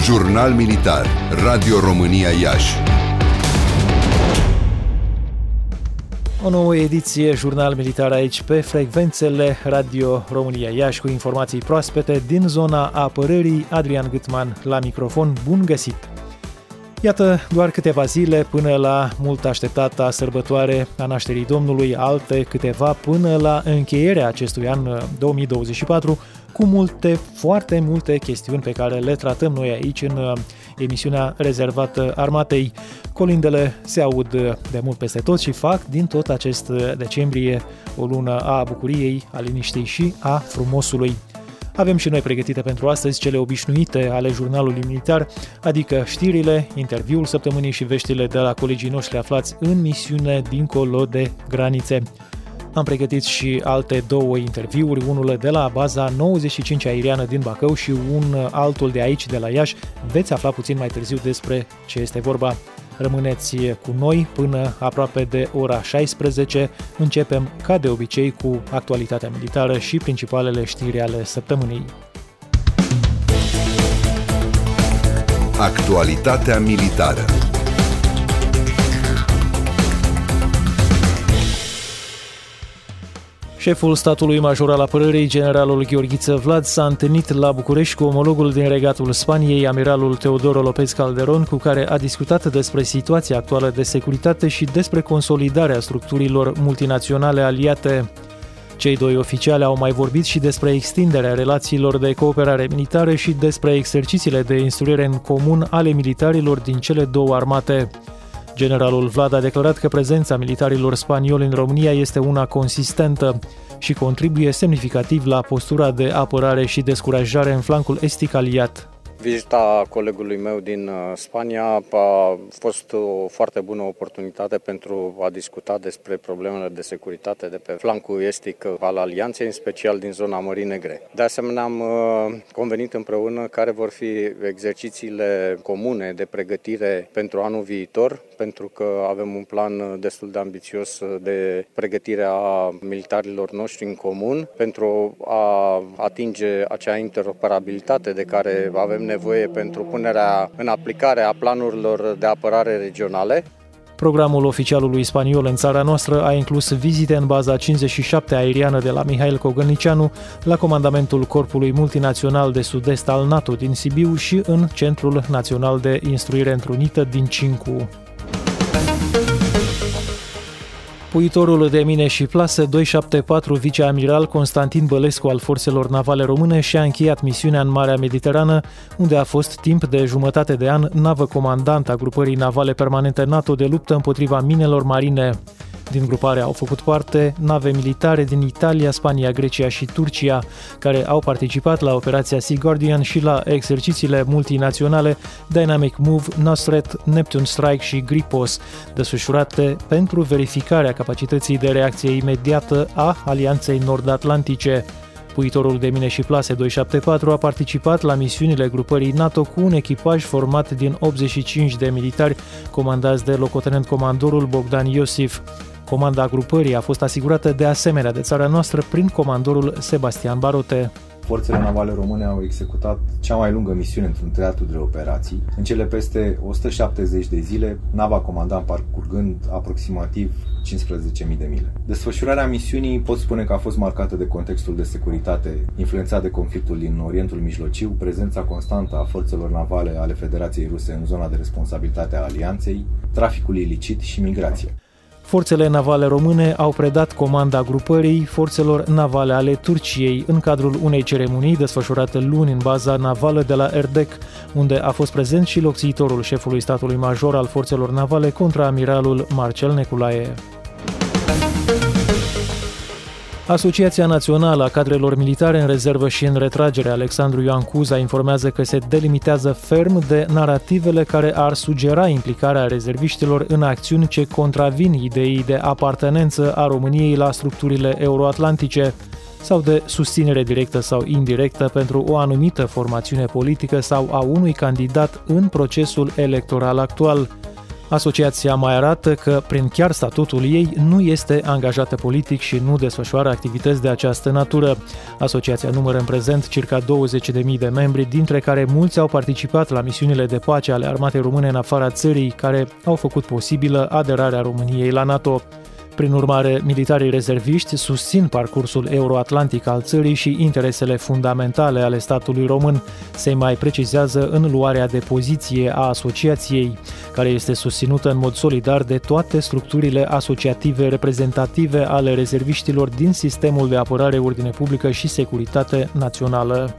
Jurnal Militar, Radio România Iași. O nouă ediție Jurnal Militar aici pe frecvențele Radio România Iași cu informații proaspete din zona apărării. Adrian Gâtman la microfon. Bun găsit! Iată, doar câteva zile până la mult așteptata sărbătoare a nașterii Domnului, alte câteva până la încheierea acestui an 2024, cu foarte multe chestiuni pe care le tratăm noi aici în emisiunea rezervată armatei. Colindele se aud de mult peste tot și fac din tot acest decembrie o lună a bucuriei, a liniștii și a frumosului. Avem și noi pregătite pentru astăzi cele obișnuite ale jurnalului militar, adică știrile, interviul săptămânii și veștile de la colegii noștri aflați în misiune dincolo de granițe. Am pregătit și alte două interviuri, unul de la baza 95 aeriană din Bacău și un altul de aici, de la Iași. Veți afla puțin mai târziu despre ce este vorba. Rămâneți cu noi până aproape de ora 16. Începem, ca de obicei, cu actualitatea militară și principalele știri ale săptămânii. Actualitatea militară. Șeful statului major al apărării, generalul Gheorghiță Vlad, s-a întâlnit la București cu omologul din Regatul Spaniei, amiralul Teodoro López Calderón, cu care a discutat despre situația actuală de securitate și despre consolidarea structurilor multinaționale aliate. Cei doi oficiali au mai vorbit și despre extinderea relațiilor de cooperare militară și despre exercițiile de instruire în comun ale militarilor din cele două armate. Generalul Vlad a declarat că prezența militarilor spanioli în România este una consistentă și contribuie semnificativ la postura de apărare și descurajare în flancul estic aliat. Vizita colegului meu din Spania a fost o foarte bună oportunitate pentru a discuta despre problemele de securitate de pe flancul estic al alianței, în special din zona Mării Negre. De asemenea, am convenit împreună care vor fi exercițiile comune de pregătire pentru anul viitor, pentru că avem un plan destul de ambițios de pregătire a militarilor noștri în comun pentru a atinge acea interoperabilitate de care avem nevoie pentru punerea în aplicare a planurilor de apărare regionale. Programul oficialului spaniol în țara noastră a inclus vizite în baza 57 aeriană de la Mihail Cogălnicianu, la comandamentul Corpului Multinațional de Sud-Est al NATO din Sibiu și în Centrul Național de Instruire Întrunită din Cincu. Puitorul de mine și plase 274, viceamiral Constantin Bălescu al Forțelor Navale Române și-a încheiat misiunea în Marea Mediterană, unde a fost timp de jumătate de an navă comandant a grupării navale permanente NATO de luptă împotriva minelor marine. Din grupare au făcut parte nave militare din Italia, Spania, Grecia și Turcia, care au participat la operația Sea Guardian și la exercițiile multinaționale Dynamic Move, Nostret, Neptune Strike și Gripos, desfășurate pentru verificarea capacității de reacție imediată a Alianței Nord-Atlantice. Puitorul de mine și plase 274 a participat la misiunile grupării NATO cu un echipaj format din 85 de militari, comandați de locotenent comandorul Bogdan Iosif. Comanda grupării a fost asigurată de asemenea de țara noastră prin comandorul Sebastian Barote. Forțele navale române au executat cea mai lungă misiune într-un teatru de operații. În cele peste 170 de zile, nava comandant parcurgând aproximativ 15.000 de mile. Desfășurarea misiunii pot spune că a fost marcată de contextul de securitate influențat de conflictul din Orientul Mijlociu, prezența constantă a forțelor navale ale Federației Ruse în zona de responsabilitate a Alianței, traficul ilicit și migrația. Forțele navale române au predat comanda grupării forțelor navale ale Turciei în cadrul unei ceremonii desfășurate luni în baza navală de la Erdek, unde a fost prezent și locțiitorul șefului statului major al forțelor navale, contraamiralul Marcel Neculae. Asociația Națională a Cadrelor Militare în Rezervă și în Retragere, Alexandru Ioan Cuza, informează că se delimitează ferm de narativele care ar sugera implicarea rezerviștilor în acțiuni ce contravin ideii de apartenență a României la structurile euroatlantice sau de susținere directă sau indirectă pentru o anumită formațiune politică sau a unui candidat în procesul electoral actual. Asociația mai arată că, prin chiar statutul ei, nu este angajată politic și nu desfășoară activități de această natură. Asociația numără în prezent circa 20.000 de membri, dintre care mulți au participat la misiunile de pace ale armatei române în afara țării, care au făcut posibilă aderarea României la NATO. Prin urmare, militarii rezerviști susțin parcursul euroatlantic al țării și interesele fundamentale ale statului român, se mai precizează în luarea de poziție a asociației, care este susținută în mod solidar de toate structurile asociative reprezentative ale rezerviștilor din sistemul de apărare, ordine publică și securitate națională.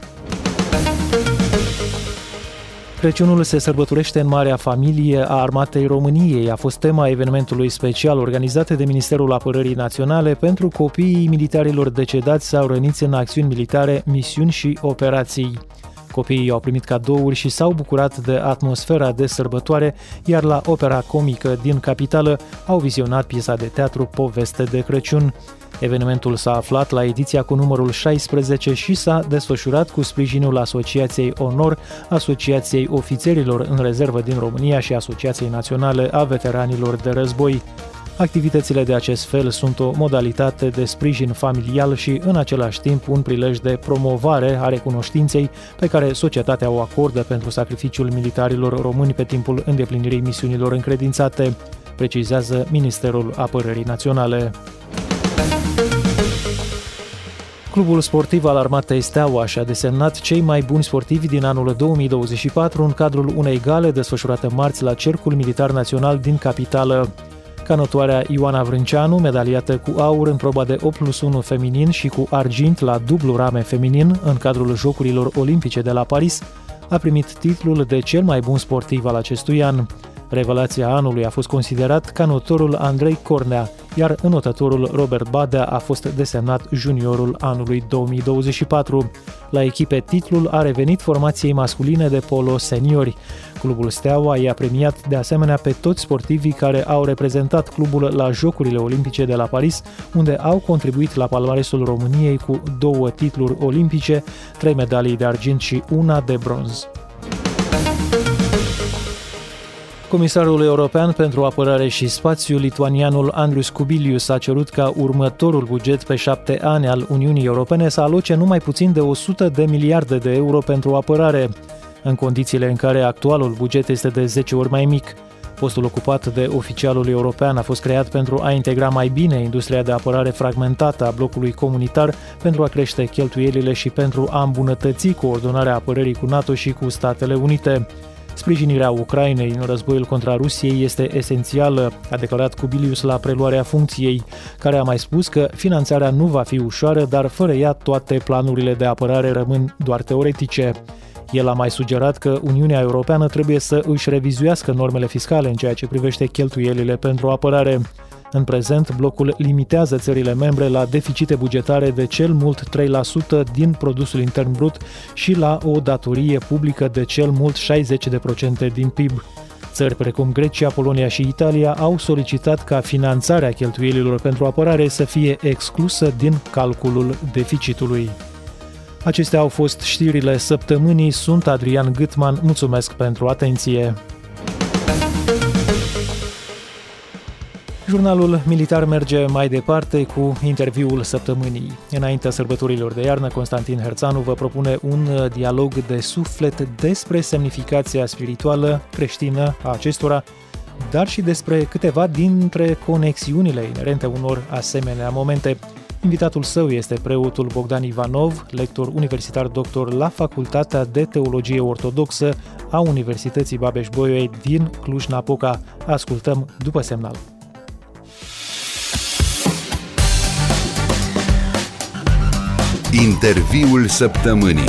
Crăciunul se sărbătorește în marea familie a Armatei României. A fost tema evenimentului special organizat de Ministerul Apărării Naționale pentru copiii militarilor decedați sau răniți în acțiuni militare, misiuni și operații. Copiii au primit cadouri și s-au bucurat de atmosfera de sărbătoare, iar la opera comică din capitală au vizionat piesa de teatru Poveste de Crăciun. Evenimentul s-a aflat la ediția cu numărul 16 și s-a desfășurat cu sprijinul Asociației Onor, Asociației Ofițerilor în Rezervă din România și Asociației Naționale a Veteranilor de Război. Activitățile de acest fel sunt o modalitate de sprijin familial și, în același timp, un prilej de promovare a recunoștinței pe care societatea o acordă pentru sacrificiul militarilor români pe timpul îndeplinirii misiunilor încredințate, precizează Ministerul Apărării Naționale. Clubul sportiv al Armatei Steaua și-a desemnat cei mai buni sportivi din anul 2024 în cadrul unei gale desfășurate marți la Cercul Militar Național din capitală. Canotoarea Ioana Vrânceanu, medaliată cu aur în proba de 8+1 feminin și cu argint la dublu rame feminin în cadrul Jocurilor Olimpice de la Paris, a primit titlul de cel mai bun sportiv al acestui an. Revelația anului a fost considerat canotorul Andrei Cornea, iar înotătorul Robert Badea a fost desemnat juniorul anului 2024. La echipe, titlul a revenit formației masculine de polo seniori. Clubul Steaua i-a premiat de asemenea pe toți sportivii care au reprezentat clubul la Jocurile Olimpice de la Paris, unde au contribuit la palmaresul României cu 2 titluri olimpice, 3 medalii de argint și 1 de bronz. Comisarul european pentru apărare și spațiu, lituanianul Andrius Kubilius, a cerut ca următorul buget pe 7 ani al Uniunii Europene să aloce numai puțin de 100 de miliarde de euro pentru apărare, în condițiile în care actualul buget este de 10 ori mai mic. Postul ocupat de oficialul european a fost creat pentru a integra mai bine industria de apărare fragmentată a blocului comunitar, pentru a crește cheltuielile și pentru a îmbunătăți coordonarea apărării cu NATO și cu Statele Unite. Sprijinirea Ucrainei în războiul contra Rusiei este esențială, a declarat Kubilius la preluarea funcției, care a mai spus că finanțarea nu va fi ușoară, dar fără ea toate planurile de apărare rămân doar teoretice. El a mai sugerat că Uniunea Europeană trebuie să își revizuiască normele fiscale în ceea ce privește cheltuielile pentru apărare. În prezent, blocul limitează țările membre la deficite bugetare de cel mult 3% din produsul intern brut și la o datorie publică de cel mult 60% din PIB. Țări precum Grecia, Polonia și Italia au solicitat ca finanțarea cheltuielilor pentru apărare să fie exclusă din calculul deficitului. Acestea au fost știrile săptămânii. Sunt Adrian Gâtman. Mulțumesc pentru atenție. Jurnalul militar merge mai departe cu interviul săptămânii. Înaintea sărbătorilor de iarnă, Constantin Herțanu vă propune un dialog de suflet despre semnificația spirituală creștină a acestora, dar și despre câteva dintre conexiunile inerente unor asemenea momente. Invitatul său este preotul Bogdan Ivanov, lector universitar doctor la Facultatea de Teologie Ortodoxă a Universității Babeș-Bolyai din Cluj-Napoca. Ascultăm după semnal. Interviul săptămânii.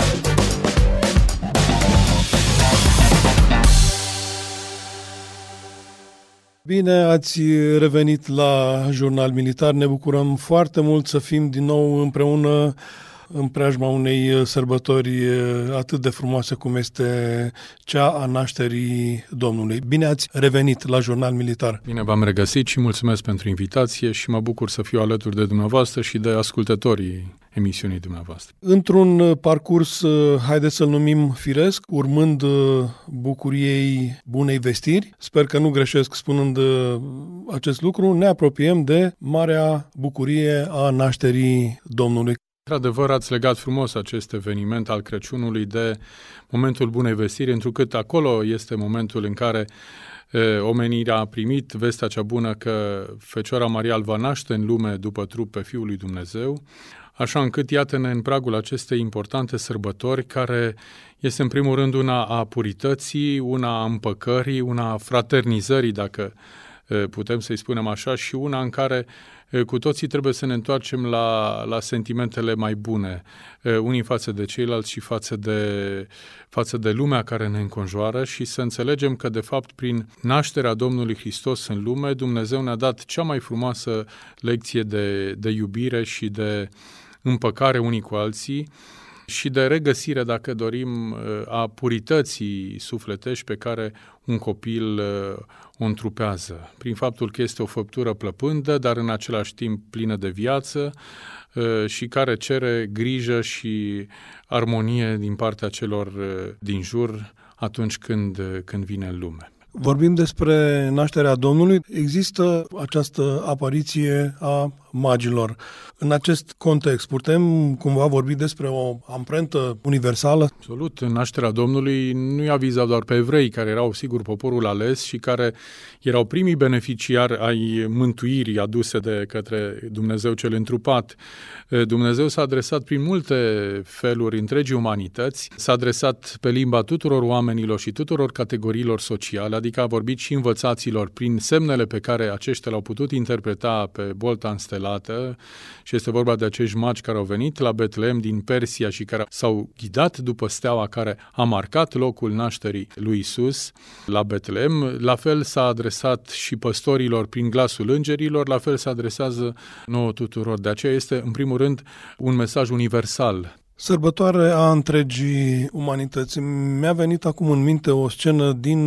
Bine ați revenit la Jurnal Militar. Ne bucurăm foarte mult să fim din nou împreună în preajma unei sărbători atât de frumoase cum este cea a nașterii Domnului. Bine ați revenit la Jurnal Militar. Bine v-am regăsit și mulțumesc pentru invitație și mă bucur să fiu alături de dumneavoastră și de ascultătorii emisiunii dumneavoastră. Într-un parcurs, haideți să-l numim firesc, urmând bucuriei bunei vestiri, sper că nu greșesc spunând acest lucru, ne apropiem de marea bucurie a nașterii Domnului. Într-adevăr, ați legat frumos acest eveniment al Crăciunului de momentul bunei vestiri, întrucât acolo este momentul în care omenirea a primit vestea cea bună că Fecioara Maria îl va naște în lume după trup pe Fiul lui Dumnezeu, așa încât iată-ne în pragul acestei importante sărbători, care este în primul rând una a purității, una a împăcării, una a fraternizării, dacă putem să-i spunem așa, și una în care cu toții trebuie să ne întoarcem la sentimentele mai bune, unii față de ceilalți și față de lumea care ne înconjoară, și să înțelegem că, de fapt, prin nașterea Domnului Hristos în lume, Dumnezeu ne-a dat cea mai frumoasă lecție de iubire și de împăcare unii cu alții și de regăsire, dacă dorim, a purității sufletești pe care un copil o întrupează, prin faptul că este o făptură plăpândă, dar în același timp plină de viață și care cere grijă și armonie din partea celor din jur atunci când vine în lume. Vorbim despre nașterea Domnului. Există această apariție a magilor. În acest context, putem cumva vorbi despre o amprentă universală? Absolut. Nașterea Domnului nu i-a vizat doar pe evrei, care erau, sigur, poporul ales și care erau primii beneficiari ai mântuirii aduse de către Dumnezeu cel întrupat. Dumnezeu s-a adresat prin multe feluri întregii umanități, s-a adresat pe limba tuturor oamenilor și tuturor categoriilor sociale, adică a vorbit și învățaților prin semnele pe care aceștia le-au putut interpreta pe bolta înstelată, și este vorba de acești magi care au venit la Betlehem din Persia și care s-au ghidat după steaua care a marcat locul nașterii lui Isus la Betlehem. La fel s-a adresat și păstorilor prin glasul îngerilor, la fel se adresează nouă tuturor. De aceea este, în primul rând, un mesaj universal. Sărbătoare a întregii umanități. Mi-a venit acum în minte o scenă din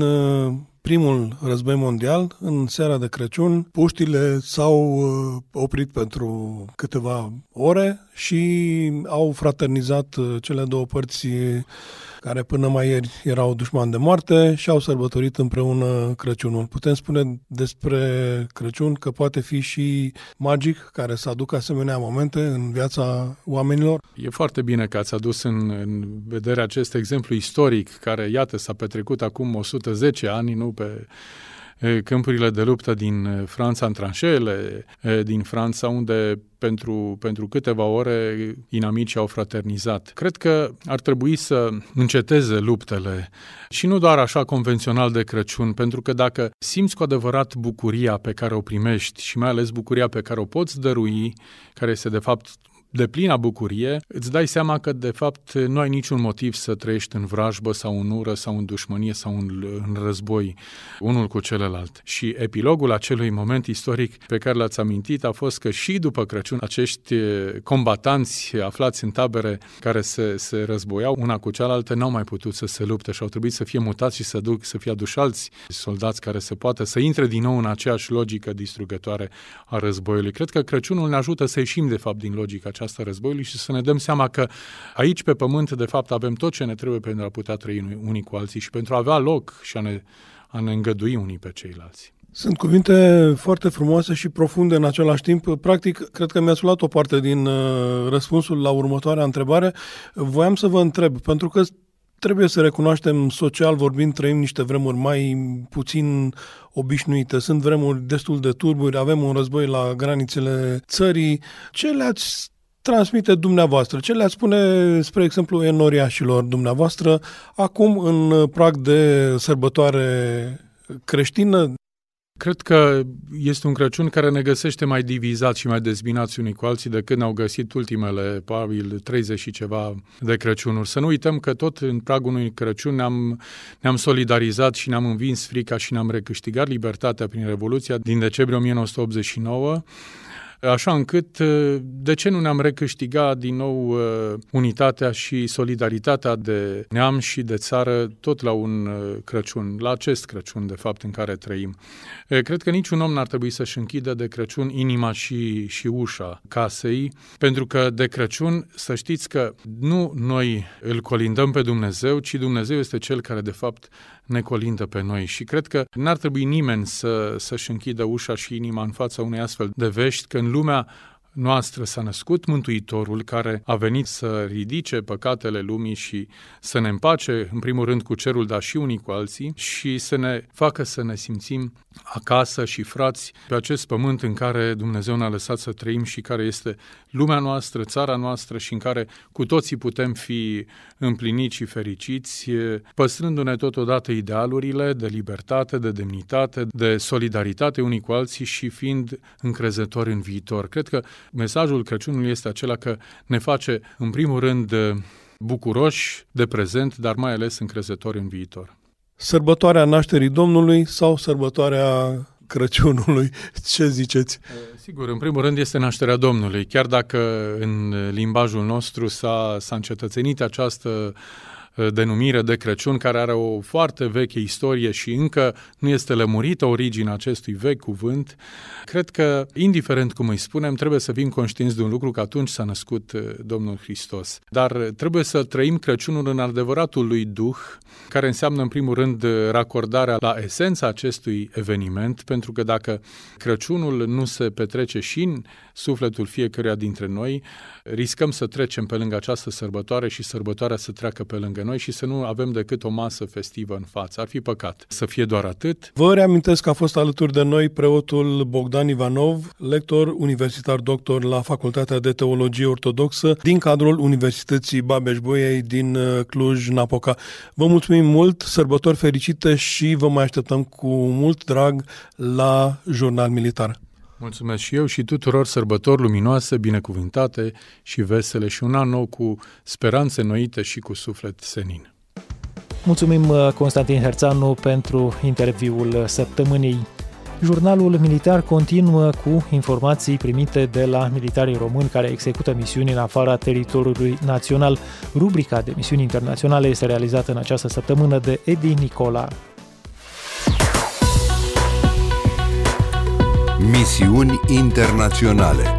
primul război mondial, în seara de Crăciun. Puștile s-au oprit pentru câteva ore și au fraternizat cele două părți care până mai ieri erau dușmani de moarte și au sărbătorit împreună Crăciunul. Putem spune despre Crăciun că poate fi și magic, care să aducă asemenea momente în viața oamenilor? E foarte bine că ați adus în vedere acest exemplu istoric, care, iată, s-a petrecut acum 110 ani, nu pe câmpurile de luptă din Franța, în tranșeele din Franța, unde pentru câteva ore inamicii au fraternizat. Cred că ar trebui să înceteze luptele și nu doar așa convențional de Crăciun, pentru că dacă simți cu adevărat bucuria pe care o primești și mai ales bucuria pe care o poți dărui, care este de fapt de plină bucurie, îți dai seama că, de fapt, nu ai niciun motiv să trăiești în vrajbă sau în ură sau în dușmănie sau în război unul cu celălalt. Și epilogul acelui moment istoric pe care l-ați amintit a fost că și după Crăciun acești combatanți aflați în tabere care se războiau una cu cealaltă n-au mai putut să se lupte și au trebuit să fie mutați și să fie aduși alți soldați care să poată să intre din nou în aceeași logică distrugătoare a războiului. Cred că Crăciunul ne ajută să ieșim, de fapt, din logica aceasta războiului și să ne dăm seama că aici, pe pământ, de fapt, avem tot ce ne trebuie pentru a putea trăi unii cu alții și pentru a avea loc și a ne îngădui unii pe ceilalți. Sunt cuvinte foarte frumoase și profunde în același timp. Practic, cred că mi-ați luat o parte din răspunsul la următoarea întrebare. Voiam să vă întreb, pentru că trebuie să recunoaștem, social vorbind, trăim niște vremuri mai puțin obișnuite. Sunt vremuri destul de turburi, avem un război la granițele țării. Ce le-ați transmite dumneavoastră? Ce le-ați spune, spre exemplu, enoriașilor dumneavoastră, acum în prag de sărbătoare creștină? Cred că este un Crăciun care ne găsește mai divizați și mai dezbinați unii cu alții decât ne-au găsit ultimele, probabil 30 și ceva de Crăciunuri. Să nu uităm că tot în pragul unui Crăciun ne-am solidarizat și ne-am învins frica și ne-am recâștigat libertatea prin Revoluția din decembrie 1989. așa încât de ce nu ne-am recâștigat din nou unitatea și solidaritatea de neam și de țară tot la un Crăciun, la acest Crăciun, de fapt, în care trăim. Cred că niciun om n-ar trebui să-și închidă de Crăciun inima și ușa casei, pentru că de Crăciun, să știți că nu noi îl colindăm pe Dumnezeu, ci Dumnezeu este Cel care, de fapt, ne colindă pe noi. Și cred că n-ar trebui nimeni să-și închidă ușa și inima în fața unei astfel de vești, că în lumea noastră s-a născut Mântuitorul care a venit să ridice păcatele lumii și să ne împace, în primul rând, cu cerul, dar și unii cu alții, și să ne facă să ne simțim acasă și frați pe acest pământ în care Dumnezeu ne-a lăsat să trăim și care este lumea noastră, țara noastră, și în care cu toții putem fi împliniți și fericiți, păstrându-ne totodată idealurile de libertate, de demnitate, de solidaritate unii cu alții și fiind încrezători în viitor. Cred că mesajul Crăciunului este acela că ne face, în primul rând, bucuroși de prezent, dar mai ales încrezători în viitor. Sărbătoarea nașterii Domnului sau sărbătoarea Crăciunului? Ce ziceți? Sigur, în primul rând este nașterea Domnului, chiar dacă în limbajul nostru s-a încetățenit această denumire de Crăciun, care are o foarte veche istorie și încă nu este lămurită originea acestui vechi cuvânt. Cred că, indiferent cum îi spunem, trebuie să fim conștienți de un lucru, că atunci s-a născut Domnul Hristos. Dar trebuie să trăim Crăciunul în adevăratul lui duh, care înseamnă, în primul rând, racordarea la esența acestui eveniment, pentru că dacă Crăciunul nu se petrece și în sufletul fiecăruia dintre noi, riscăm să trecem pe lângă această sărbătoare și sărbătoarea să treacă pe lângă noi și să nu avem decât o masă festivă în față. Ar fi păcat să fie doar atât. Vă reamintesc că a fost alături de noi preotul Bogdan Ivanov, lector universitar doctor la Facultatea de Teologie Ortodoxă din cadrul Universității Babeș-Bolyai din Cluj-Napoca. Vă mulțumim mult, sărbători fericite și vă mai așteptăm cu mult drag la Jurnal Militar. Mulțumesc și eu și tuturor sărbători luminoase, binecuvântate și vesele și un an nou cu speranțe noite și cu suflet senin. Mulțumim, Constantin Herțanu, pentru interviul săptămânii. Jurnalul militar continuă cu informații primite de la militarii români care execută misiuni în afara teritoriului național. Rubrica de misiuni internaționale este realizată în această săptămână de Edi Nicola. Misiuni internaționale.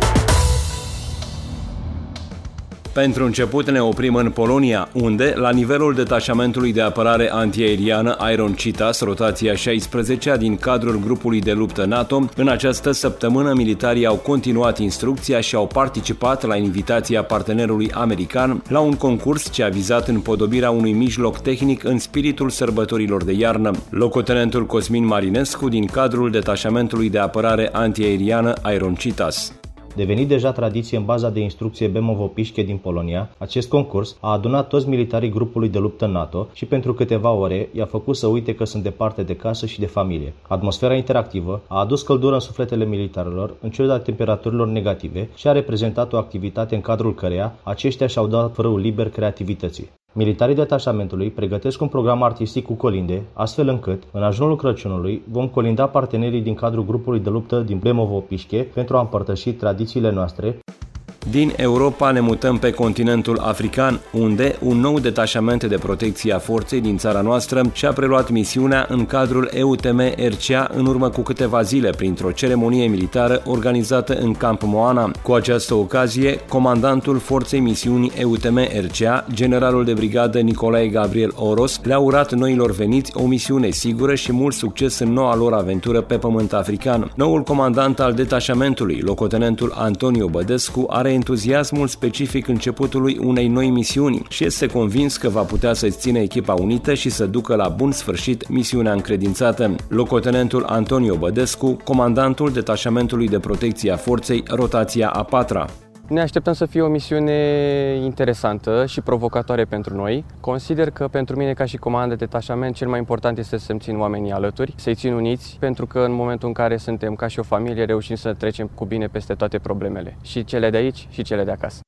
Pentru început ne oprim în Polonia, unde, la nivelul detașamentului de apărare antiaeriană Iron Cheetahs, rotația 16-a din cadrul grupului de luptă NATO, în această săptămână militarii au continuat instrucția și au participat la invitația partenerului american la un concurs ce a vizat împodobirea unui mijloc tehnic în spiritul sărbătorilor de iarnă. Locotenentul Cosmin Marinescu din cadrul detașamentului de apărare antiaeriană Iron Cheetahs. Devenit deja tradiție în baza de instrucție Bemovo-Pișche din Polonia, acest concurs a adunat toți militarii grupului de luptă NATO și pentru câteva ore i-a făcut să uite că sunt departe de casă și de familie. Atmosfera interactivă a adus căldură în sufletele militarilor în ciuda temperaturilor negative și a reprezentat o activitate în cadrul căreia aceștia și-au dat frâul liber creativității. Militarii detașamentului pregătesc un program artistic cu colinde, astfel încât, în ajunul Crăciunului, vom colinda partenerii din cadrul grupului de luptă din Bemovo-Pișche pentru a împărtăși tradițiile noastre. Din Europa ne mutăm pe continentul african, unde un nou detașament de protecție a forței din țara noastră și-a preluat misiunea în cadrul EUTM-RCA în urmă cu câteva zile printr-o ceremonie militară organizată în Camp Moana. Cu această ocazie, comandantul forței misiunii EUTM-RCA, generalul de brigadă Nicolae Gabriel Oros, le-a urat noilor veniți o misiune sigură și mult succes în noua lor aventură pe pământ african. Noul comandant al detașamentului, locotenentul Antonio Bădescu, are entuziasmul specific începutului unei noi misiuni și este convins că va putea să-ți țină echipa unită și să ducă la bun sfârșit misiunea încredințată. Locotenentul Antonio Bădescu, comandantul detașamentului de protecție a forței, rotația a 4-a. Ne așteptăm să fie o misiune interesantă și provocatoare pentru noi. Consider că pentru mine, ca și comandant de detașament, cel mai important este să-mi țin oamenii alături, să-i țin uniți, pentru că în momentul în care suntem ca și o familie, reușim să trecem cu bine peste toate problemele, și cele de aici și cele de acasă.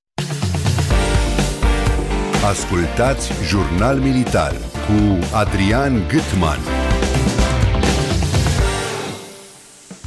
Ascultați Jurnal Militar cu Adrian Gutman.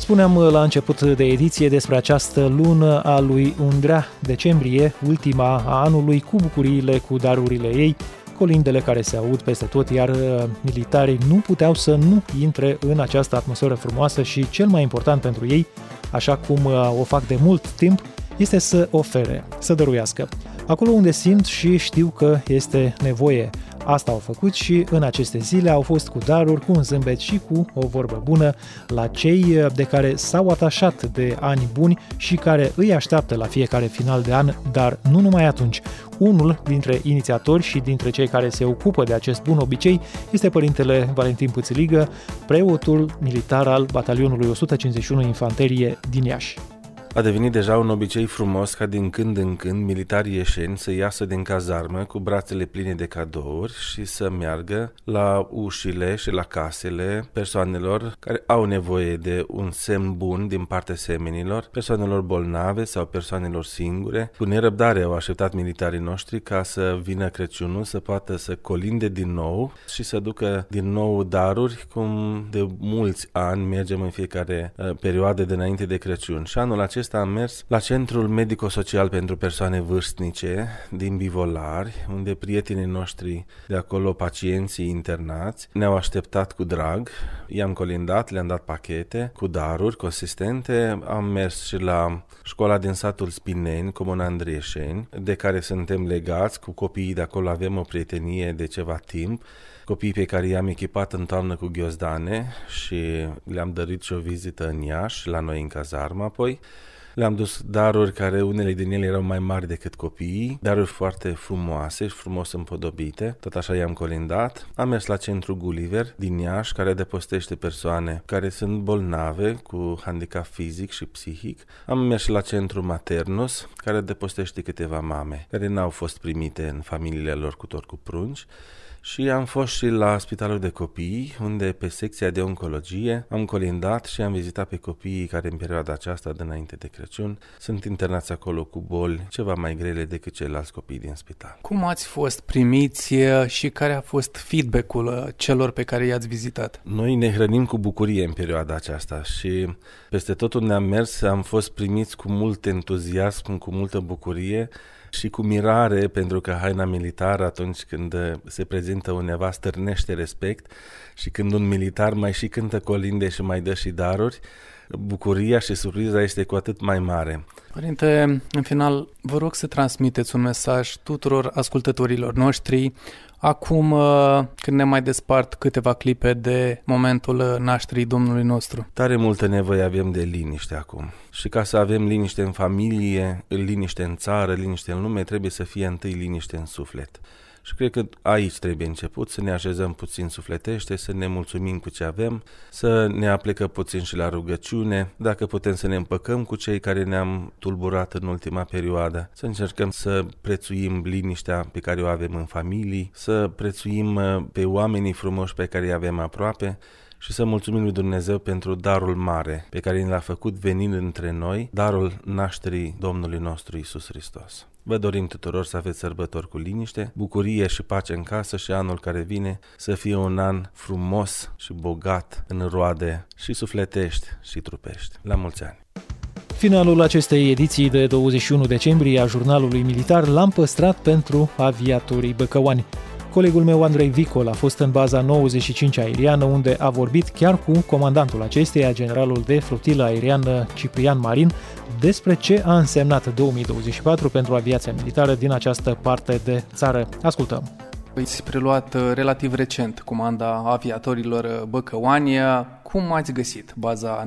Spuneam la început de ediție despre această lună a lui Undrea, decembrie, ultima a anului, cu bucuriile, cu darurile ei, colindele care se aud peste tot, iar militarii nu puteau să nu intre în această atmosferă frumoasă și cel mai important pentru ei, așa cum o fac de mult timp, este să ofere, să dăruiască. Acolo unde simt și știu că este nevoie. Asta au făcut și în aceste zile au fost cu daruri, cu un zâmbet și cu o vorbă bună la cei de care s-au atașat de ani buni și care îi așteaptă la fiecare final de an, dar nu numai atunci. Unul dintre inițiatori și dintre cei care se ocupă de acest bun obicei este părintele Valentin Pâțâligă, preotul militar al batalionului 151 Infanterie din Iași. A devenit deja un obicei frumos ca din când în când militarii ieșeni să iasă din cazarmă cu brațele pline de cadouri și să meargă la ușile și la casele persoanelor care au nevoie de un semn bun din partea semenilor, persoanelor bolnave sau persoanelor singure. Cu nerăbdare au așteptat militarii noștri ca să vină Crăciunul, să poată să colinde din nou și să ducă din nou daruri, cum de mulți ani mergem în fiecare perioadă de înainte de Crăciun. Și anul acesta am mers la Centrul Medico-Social pentru Persoane Vârstnice din Bivolari, unde prietenii noștri de acolo, pacienții internați, ne-au așteptat cu drag. I-am colindat, le-am dat pachete cu daruri consistente. Am mers și la școala din satul Spineni, Comuna Andrieșeni, de care suntem legați. Cu copiii de acolo avem o prietenie de ceva timp. Copiii pe care i-am echipat în toamnă cu ghiozdane și le-am dăruit și o vizită în Iași, la noi în cazarmă apoi. Le-am dus daruri care unele din ele erau mai mari decât copiii, daruri foarte frumoase și frumos împodobite, tot așa i-am colindat. Am mers la Centrul Gulliver din Iași, care adăpostește persoane care sunt bolnave cu handicap fizic și psihic. Am mers la Centrul Maternus, care adăpostește câteva mame care n-au fost primite în familiile lor cu tort cu prunci. Și am fost și la Spitalul de Copii, unde pe secția de oncologie am colindat și am vizitat pe copiii care în perioada aceasta, de înainte de Crăciun, sunt internați acolo cu boli ceva mai grele decât ceilalți copii din spital. Cum ați fost primiți și care a fost feedback-ul celor pe care i-ați vizitat? Noi ne hrănim cu bucurie în perioada aceasta și peste tot unde am mers am fost primiți cu mult entuziasm, cu multă bucurie și cu mirare, pentru că haina militară, atunci când se prezintă undeva, stârnește respect și când un militar mai și cântă colinde și mai dă și daruri, bucuria și surpriza este cu atât mai mare. Părinte, în final, vă rog să transmiteți un mesaj tuturor ascultătorilor noștri, acum când ne mai despart câteva clipe de momentul nașterii Domnului nostru. Tare multă nevoie avem de liniște acum. Și ca să avem liniște în familie, liniște în țară, liniște în lume, trebuie să fie întâi liniște în suflet. Și cred că aici trebuie început, să ne așezăm puțin sufletește, să ne mulțumim cu ce avem, să ne aplecăm puțin și la rugăciune, dacă putem să ne împăcăm cu cei care ne-am tulburat în ultima perioadă, să încercăm să prețuim liniștea pe care o avem în familii, să prețuim pe oamenii frumoși pe care îi avem aproape și să mulțumim lui Dumnezeu pentru darul mare pe care l-a făcut venind între noi, darul nașterii Domnului nostru Iisus Hristos. Vă dorim tuturor să aveți sărbători cu liniște, bucurie și pace în casă și anul care vine să fie un an frumos și bogat în roade și sufletești și trupești. La mulți ani! Finalul acestei ediții de 21 decembrie a Jurnalului Militar l-am păstrat pentru aviatorii băcăuani. Colegul meu, Andrei Vicol, a fost în baza 95 aeriană, unde a vorbit chiar cu comandantul acesteia, generalul de flotilă aeriană Ciprian Marin, despre ce a însemnat 2024 pentru aviația militară din această parte de țară. Ascultăm! Ați preluat relativ recent comanda aviatorilor băcăuani. Cum ați găsit baza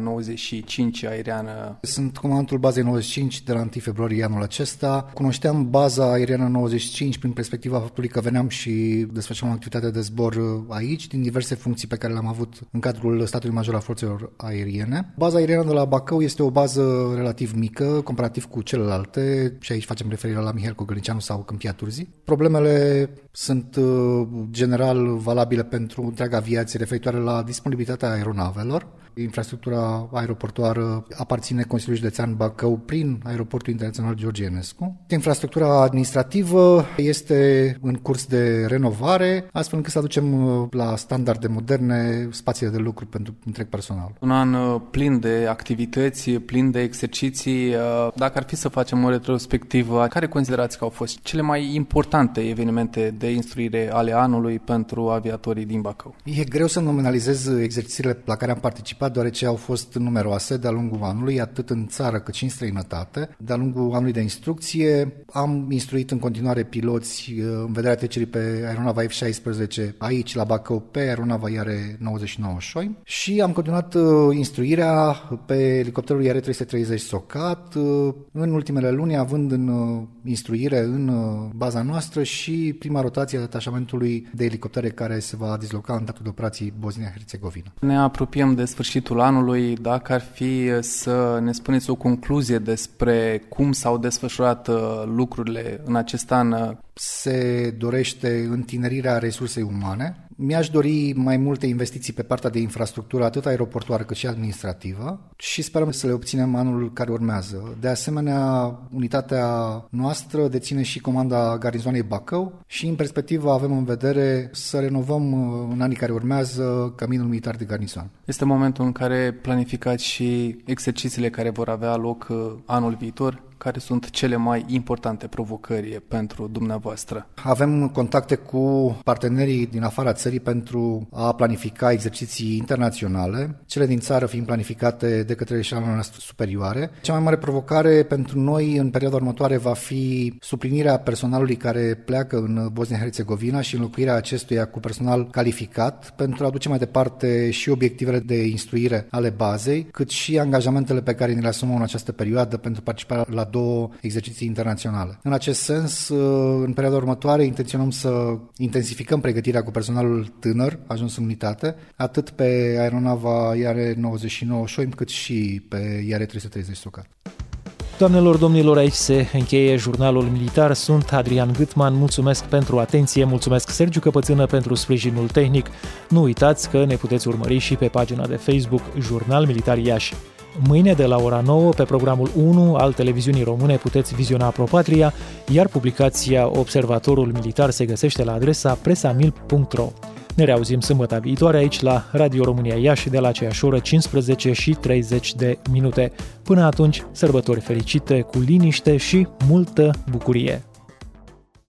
95 aeriană? Sunt comandantul bazei 95 de la 1 februarie anul acesta. Cunoșteam baza aeriană 95 prin perspectiva faptului că veneam și desfășuram activitate de zbor aici, din diverse funcții pe care le-am avut în cadrul statului major al forțelor aeriene. Baza aeriană de la Bacău este o bază relativ mică, comparativ cu celelalte, și aici facem referire la Mihail Cogălnicianu sau Câmpia Turzii. Problemele sunt general valabile pentru întreaga aviație referitoare la disponibilitatea aeronavelor. infrastructura aeroportuară aparține Consiliului Județean Bacău prin Aeroportul Internațional George Enescu. Infrastructura administrativă este în curs de renovare, astfel încât să aducem la standarde moderne spațiile de lucru pentru întreg personal. Un an plin de activități, plin de exerciții. Dacă ar fi să facem o retrospectivă, care considerați că au fost cele mai importante evenimente de instruire ale anului pentru aviatorii din Bacău? E greu să nominalizez exercițiile la care am participat, deoarece au fost numeroase de-a lungul anului, atât în țară cât și în străinătate. De-a lungul anului de instrucție am instruit în continuare piloți în vederea trecerii pe aeronava F-16 aici la Bacău pe aeronava IR-99 Șoim și am continuat instruirea pe elicopterul IR-330 Socat în ultimele luni, având în instruire în baza noastră și prima rotație a detașamentului de elicoptere care se va disloca în teatrul de operații Bosnia-Herzegovina. Ne apropiem de sfârșitul anului. Dacă ar fi să ne spuneți o concluzie despre cum s-au desfășurat lucrurile în acest an. Se dorește întinerirea resursei umane. Mi-aș dori mai multe investiții pe partea de infrastructură, atât aeroportoară cât și administrativă, și sperăm să le obținem anul care urmează. De asemenea, unitatea noastră deține și comanda garnizoanei Bacău și în perspectivă avem în vedere să renovăm în anii care urmează Căminul Militar de Garnizon. Este momentul în care planificați și exercițiile care vor avea loc anul viitor. Care sunt cele mai importante provocări pentru dumneavoastră? Avem contacte cu partenerii din afara țării pentru a planifica exerciții internaționale, cele din țară fiind planificate de către eșaloanele superioare. Cea mai mare provocare pentru noi în perioada următoare va fi suplinirea personalului care pleacă în Bosnia-Herzegovina și înlocuirea acestuia cu personal calificat pentru a duce mai departe și obiectivele de instruire ale bazei, cât și angajamentele pe care ni le asumăm în această perioadă pentru participarea la 2 exerciții internaționale. În acest sens, în perioada următoare, intenționăm să intensificăm pregătirea cu personalul tânăr ajuns în unitate, atât pe aeronava IR-99 Șoim, cât și pe IR-330 Socat. Doamnelor, domnilor, aici se încheie jurnalul militar. Sunt Adrian Gâtman, mulțumesc pentru atenție, mulțumesc Sergiu Căpățână pentru sprijinul tehnic. Nu uitați că ne puteți urmări și pe pagina de Facebook Jurnal Militar Iași. Mâine de la ora 9 pe programul 1 al televiziunii române puteți viziona ProPatria, iar publicația Observatorul Militar se găsește la adresa presamil.ro. Ne reauzim sâmbătă viitoare aici la Radio România Iași de la aceeași oră 15:30. Până atunci, sărbători fericite, cu liniște și multă bucurie!